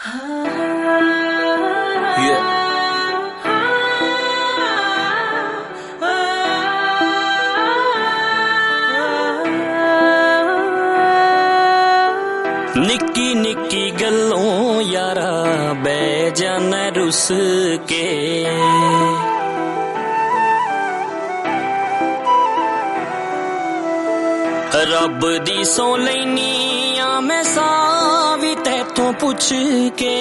निक्की निक्की गल्लों यारा बह जाना रुस के, रब दी सौ लैनी आ मैं सावी तैथों पुछ के।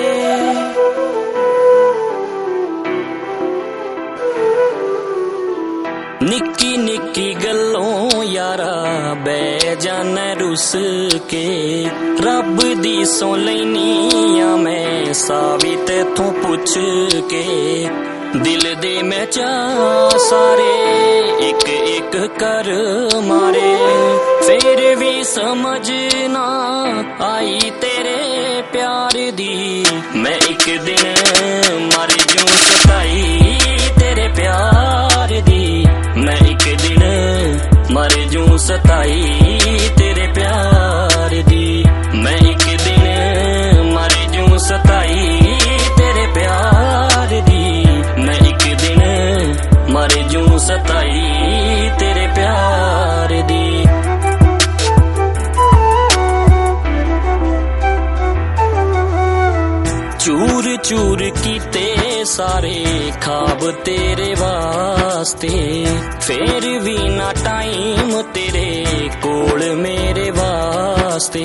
निक्की निक्की गल्लों यारा बह जाना रुस के, रब दी सौ लैनी आ मैं सावी तैथों पुछ के। दिल दे मैं चाह सारे एक एक कर मारे, फिर भी समझ ना आई तेरे प्यार दी। मैं एक दिन मर जूं सताई तेरे प्यार दी, मैं एक दिन मर जूं सताई तेरे प्यार दी। मैं एक दिन मर जूं सताई तेरे प्यार दी, मैं एक दिन मर जूं सताई तेरे प्यार दी। चूर चूर कीते सारे ख्वाब तेरे वास्ते, फिर भी ना टाइम तेरे कोल मेरे वास्ते।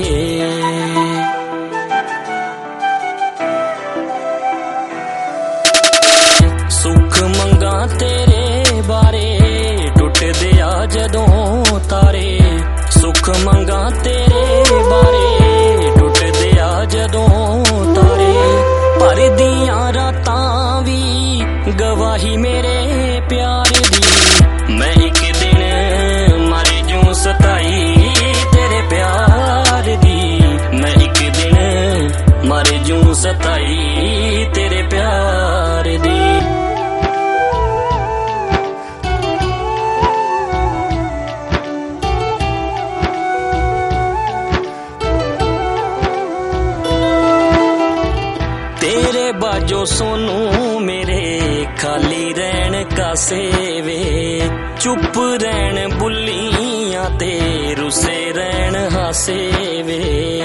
सुख मंगा तेरे बारे टुट दिया जदों तारे, सुख मंगा तेरे बारे टुट दिया जदों तारे। पर दियां रातां भी गवाही मेरे प्यार दी, मैं एक दिन मर जूं सताई तेरे प्यार दी। मैं एक दिन मर जूं सताई तेरे प्यार दी। तेरे बाजो सोनू मेरे खाली रहन कासे वे, चुप रहन बुल्लियां ते रुसे रहन हासे वे।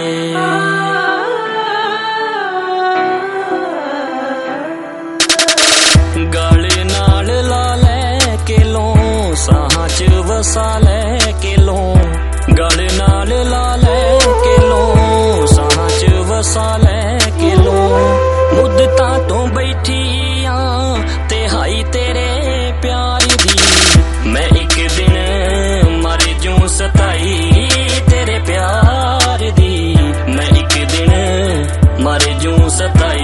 गल नाल ला लै केलों साहां च वसा लै केलों, गल नाल ला लै केलों साहां च वसा लै केलों। मुद्दतां तो बैठियां तिहाई तेरे प्यार दी, मैं एक दिन मर जूं सताई तेरे प्यार दी। मैं एक दिन मर जूं सताई